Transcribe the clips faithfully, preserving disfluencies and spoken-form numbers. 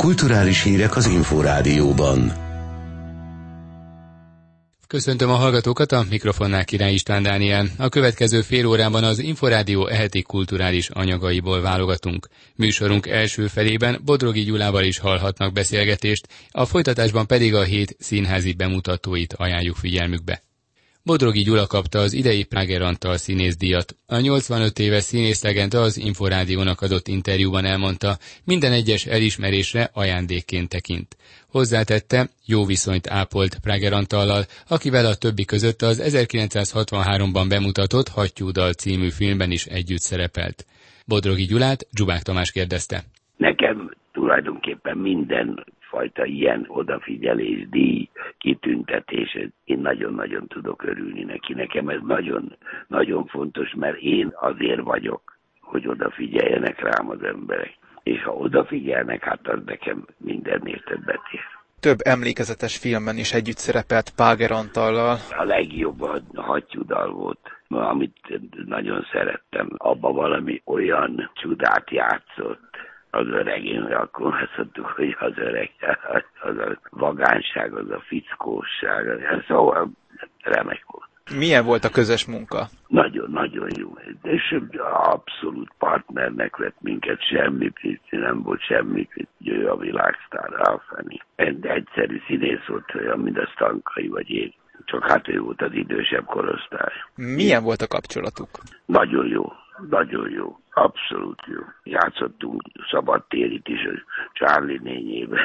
Kulturális hírek az Inforádióban. Köszöntöm a hallgatókat, a mikrofonnál Király István Dániel. A következő fél órában az Inforádió eheti kulturális anyagaiból válogatunk. Műsorunk első felében Bodrogi Gyulával is hallhatnak beszélgetést, a folytatásban pedig a hét színházi bemutatóit ajánljuk figyelmükbe. Bodrogi Gyula kapta az idei Prager Antal színészdíjat. A nyolcvanöt éves színészlegenda az Inforádiónak adott interjúban elmondta, minden egyes elismerésre ajándékként tekint. Hozzátette, jó viszonyt ápolt Prager Antallal, akivel a többi között az ezerkilencszázhatvanháromban bemutatott Hattyúdal című filmben is együtt szerepelt. Bodrogi Gyulát Zsubák Tamás kérdezte. Nekem tulajdonképpen minden fajta ilyen odafigyelés, díj, kitüntetés, én nagyon-nagyon tudok örülni neki. Nekem ez nagyon, nagyon fontos, mert én azért vagyok, hogy odafigyeljenek rám az emberek. És ha odafigyelnek, hát az nekem mindennél többet ér. Több emlékezetes filmben is együtt szerepelt Prager Antallal. A legjobb a Hattyúdal volt, amit nagyon szerettem. Abban valami olyan csodát játszott. Az öreg, én akkor azt mondtuk, hogy az öreg, az a vagánság, az a fickósság, szóval remek volt. Milyen volt a közös munka? Nagyon-nagyon jó. És abszolút partnernek vett minket, semmi pici, nem volt semmi pici, ő a világsztár, Alfani. Egy egyszerű színész volt, olyan, mint a Stankai vagy én. Csak hát ő volt az idősebb korosztály. Milyen volt a kapcsolatuk? Nagyon jó. Nagyon jó, abszolút jó. Játszottunk szabadtérit is, a Charlie nényébe,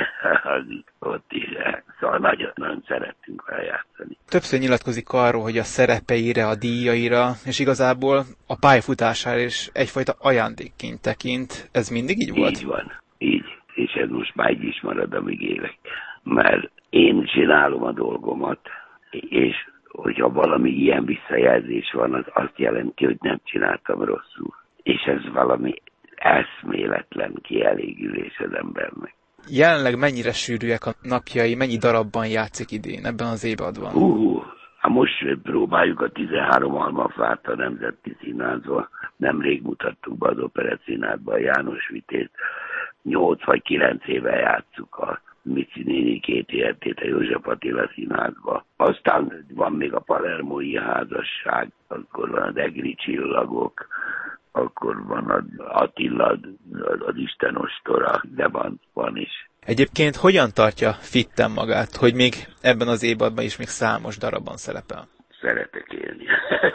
ott is. Szóval nagyon, nagyon szerettünk vele játszani. Többször nyilatkozik arról, hogy a szerepeire, a díjaira, és igazából a pályafutására is egyfajta ajándékként tekint. Ez mindig így volt? Így van, így. És ez most már így is marad, amíg élek. Mert én csinálom a dolgomat, és hogyha valami ilyen visszajelzés van, az azt jelenti, hogy nem csináltam rosszul. És ez valami eszméletlen kielégülés az embernek. Jelenleg mennyire sűrűek a napjai, mennyi darabban játszik idén ebben az évadban? Uh, hát most próbáljuk a tizenhárom almafát a Nemzeti Színházba. Nemrég mutattuk be az Operettszínházban a János Vitézt. Nyolc vagy kilenc éve játsszuk a Mici néni két életét a József Attila Színházba. Aztán van még a Palermói házasság, akkor van az Egri csillagok, akkor van az Attila, az Isten ostora, de van, van is. Egyébként hogyan tartja fitten magát, hogy még ebben az évadban is még számos darabban szerepel? Szeretek élni.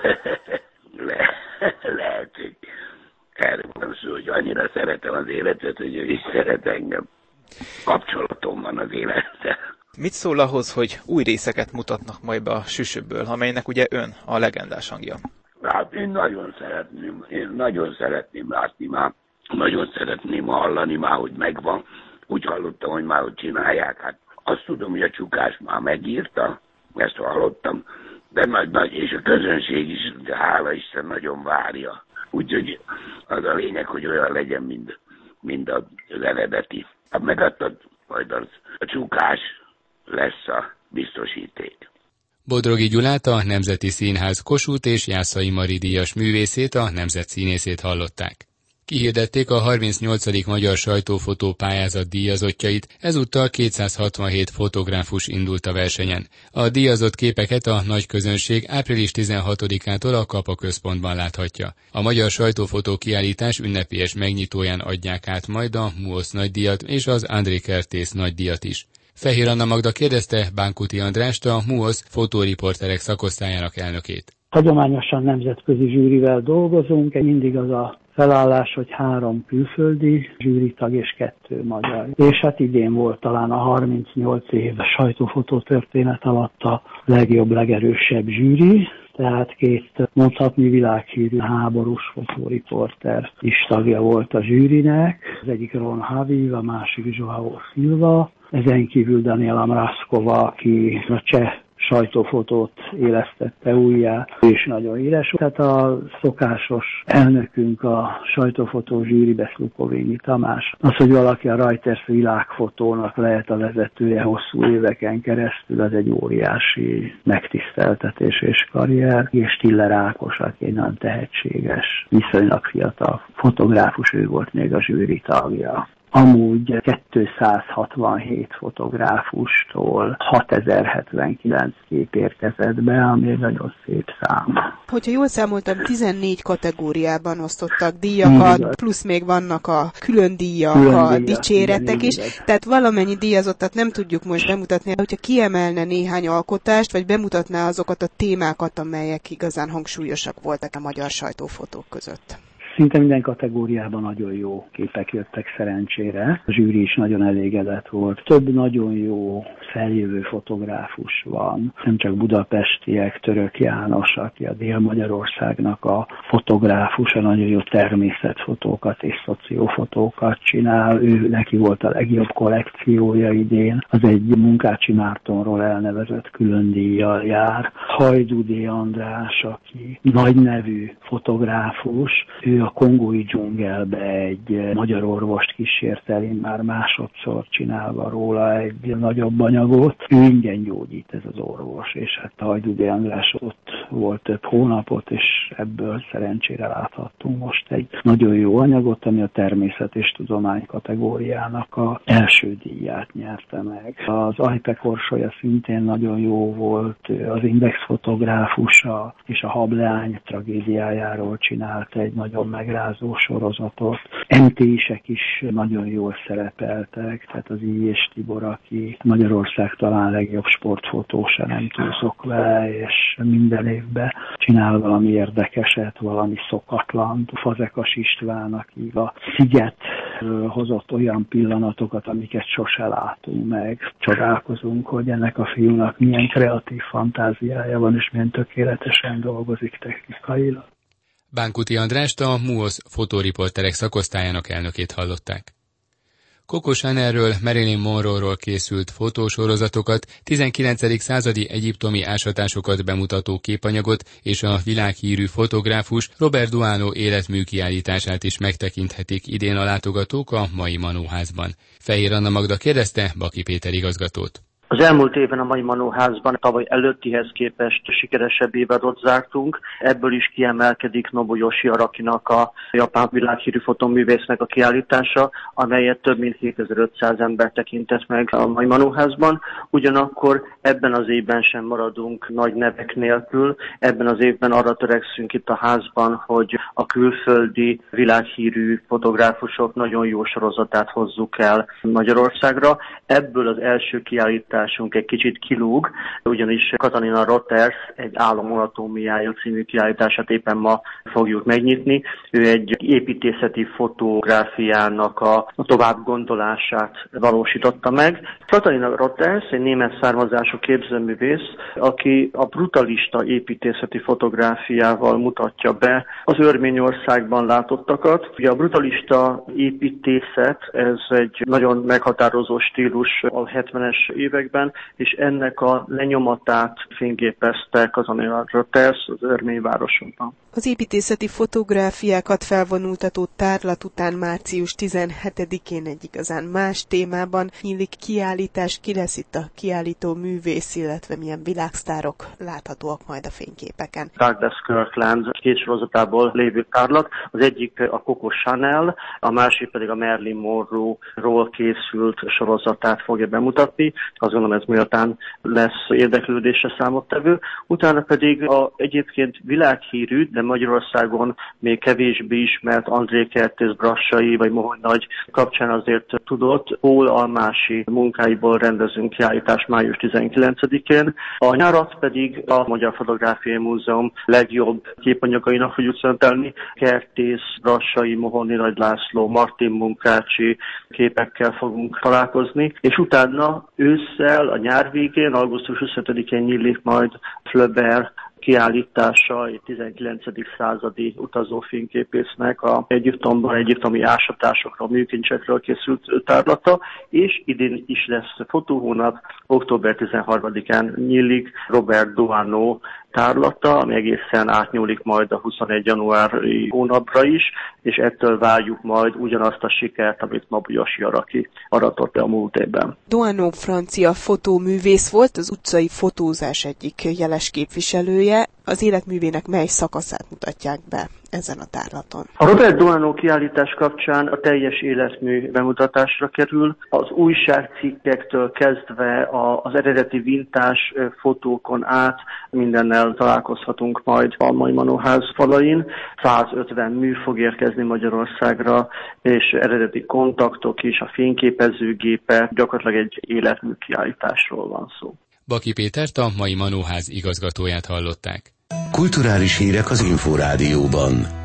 Le, lehet, hogy erről van szó, hogy annyira szeretem az életet, hogy ő is szeret engem. Kapcsolatom van az élettel. Mit szól ahhoz, hogy új részeket mutatnak majd be a Süsöbből, amelynek ugye ön a legendás hangja? Hát én nagyon szeretném, én nagyon szeretném látni már, nagyon szeretném hallani már, hogy megvan. Úgy hallottam, hogy már hogy csinálják. Hát azt tudom, hogy a Csukás már megírta, ezt hallottam, de nagy, nagy, és a közönség is, hála Isten, nagyon várja. Úgyhogy az a lényeg, hogy olyan legyen, mint, mint az eredeti. Hát megadtad, majd az a Csukás lesz a biztosíték. Bodrogi Gyulát, a Nemzeti Színház Kossuth és Jászai Mari díjas művészét, a nemzetszínészét hallották. Kihirdették a harmincnyolcadik Magyar Sajtófotó pályázat díjazottjait, ezúttal kétszázhatvanhét fotográfus indult a versenyen. A díjazott képeket a nagy közönség április tizenhatodikától a Kapa központban láthatja. A Magyar Sajtófotó kiállítás ünnepélyes megnyitóján adják át majd a MUOSZ nagydíjat és az André Kertész nagydíjat is. Fehér Anna Magda kérdezte Bánkuti Andrást, a MUOSZ fotóriporterek szakosztályának elnökét. Hagyományosan nemzetközi zsűrivel dolgozunk, mindig az a felállás, hogy három külföldi zsűritag és kettő magyar. És hát idén volt talán a harmincnyolc év sajtófotó történet alatt a legjobb, legerősebb zsűri, tehát két mondhatni világhírű háborús fotóriporter is tagja volt a zsűrinek. Az egyik Ron Haviv, a másik Joao Silva, ezen kívül Daniela Mrazkova, aki a cseh sajtófotót élesztette újjá, és nagyon híres. Tehát a szokásos elnökünk a sajtófotó zsűribe, Szlukovényi Tamás. Az, hogy valaki a Reuters világfotónak lehet a vezetője hosszú éveken keresztül, az egy óriási megtiszteltetés és karrier. És Tiller Ákos, aki egy nagyon tehetséges, viszonylag fiatal fotográfus, ő volt még a zsűri tagja. amúgy kétszázhatvanhét fotográfustól hatezer-hetvenkilenc kép érkezett be, ami egy nagyon szép szám. Hogyha jól számoltam, tizennégy kategóriában osztottak díjakat, igen, plusz még vannak a külön díjak, külön a díjak, dicséretek igen, is, igen. Tehát valamennyi díjazottat nem tudjuk most bemutatni, hogyha kiemelne néhány alkotást, vagy bemutatná azokat a témákat, amelyek igazán hangsúlyosak voltak a magyar sajtófotók között. Szinte minden kategóriában nagyon jó képek jöttek szerencsére. A zsűri is nagyon elégedett volt. Több nagyon jó feljövő fotográfus van. Nem csak budapestiek, Török János, aki a Dél-Magyarországnak a fotográfusa, nagyon jó természetfotókat és szociófotókat csinál. Ő neki volt a legjobb kollekciója idén. Az egy Munkácsi Mártonról elnevezett külön díjjal jár. Hajdúdi András, aki nagy nevű fotográfus, ő a kongói dzsungelbe egy magyar orvost kísért el, már másodszor csinálva róla egy nagyobb anyagot. Ő ingyen gyógyít, ez az orvos, és hát a Hajdúdi András ott volt több hónapot, és ebből szerencsére láthattunk most egy nagyon jó anyagot, ami a természet és tudomány kategóriának a első díját nyerte meg. Az Ajpe Korsolya szintén nagyon jó volt, az Index fotográfusa és a Hableány tragédiájáról csinált egy nagyon megrázó sorozatot. em té isek is nagyon jól szerepeltek, tehát az I. és Tibor, aki Magyarország talán legjobb sportfotósa, nem túlzok vele, és minden évben csinál valami érdekeset, valami szokatlant. Fazekas István, aki a Szigetről hozott olyan pillanatokat, amiket sose látunk meg. Csodálkozunk, hogy ennek a fiúnak milyen kreatív fantáziája van, és milyen tökéletesen dolgozik technikailag. Bánkuti Andrást, a MUOSZ fotóriporterek szakosztályának elnökét hallották. Coco Chanelről, Marilyn Monroe-ról készült fotósorozatokat, tizenkilencedik századi egyiptomi ásatásokat bemutató képanyagot és a világhírű fotográfus Robert Doisneau életmű kiállítását is megtekinthetik idén a látogatók a mai Manóházban. Fehér Anna Magda kérdezte Baki Péter igazgatót. Az elmúlt évben a mai Manóházban tavaly előttihez képest sikeresebb évadot zártunk. Ebből is kiemelkedik Nobuyoshi Arakinak, a japán világhírű fotoművésznek a kiállítása, amelyet több mint hétezer-ötszáz ember tekintett meg a mai Manóházban. Ugyanakkor ebben az évben sem maradunk nagy nevek nélkül. Ebben az évben arra törekszünk itt a házban, hogy a külföldi világhírű fotográfusok nagyon jó sorozatát hozzuk el Magyarországra. Ebből az első kiállítás egy kicsit kilúg, ugyanis Katalina Rotters egy Álom anatómiája című kiállítását éppen ma fogjuk megnyitni. Ő egy építészeti fotográfiának a tovább gondolását valósította meg. Katalina Rotters egy német származású képzőművész, aki a brutalista építészeti fotográfiával mutatja be az Örményországban látottakat. Ugye a brutalista építészet, ez egy nagyon meghatározó stílus a hetvenes években, és ennek a lenyomatát fényképeztek az Katalina Rotters az Örményvárosokban. Az építészeti fotográfiákat felvonultató tárlat után március tizenhetedikén egy igazán más témában nyílik kiállítás. Ki lesz itt a kiállító művész, illetve milyen világsztárok láthatóak majd a fényképeken? Douglas Kirkland két sorozatából lévő tárlat. Az egyik a Coco Chanel, a másik pedig a Marilyn Monroe-ról készült sorozatát fogja bemutatni. Azt gondolom, ez méltán lesz érdeklődésre számottevő. Utána pedig a egyébként világhírű, de Magyarországon még kevésbé ismert André Kertész Brassai vagy Moholy Nagy kapcsán azért tudott. Paul Almási munkáiból rendezünk kiállítást május tizenkilencedikén. A nyárat pedig a Magyar Fotográfiai Múzeum legjobb képanyagainak fogjuk szentelni. Kertész, Brassai, Moholy Nagy László, Martin Munkácsi képekkel fogunk találkozni, és utána ősszel, a nyár végén, augusztus huszonötödikén nyílik majd Flaubert kiállítása egy tizenkilencedik századi utazófényképésznek a Egyiptomban egyiptomi ásatásokról, műkincsekről készült tárlata, és idén is lesz fotóhónap, október tizenharmadikán nyílik Robert Doisneau tárlata, ami egészen átnyúlik majd a huszonegy januári hónapra is, és ettől várjuk majd ugyanazt a sikert, amit Nobuyoshi Araki aratott a múlt évben. Doisneau francia fotóművész volt, az utcai fotózás egyik jeles képviselője. az életművének mely szakaszát mutatják be ezen a tárlaton? A Robert Doisneau kiállítás kapcsán a teljes életmű bemutatásra kerül. Az újságcikkektől kezdve az eredeti vintás fotókon át mindennel találkozhatunk majd a Mai Manóház falain. százötven mű fog érkezni Magyarországra, és eredeti kontaktok is, a fényképezőgépe, gyakorlatilag egy életmű kiállításról van szó. Baki Pétert, a Mai Manóház igazgatóját hallották. Kulturális hírek az Inforádióban.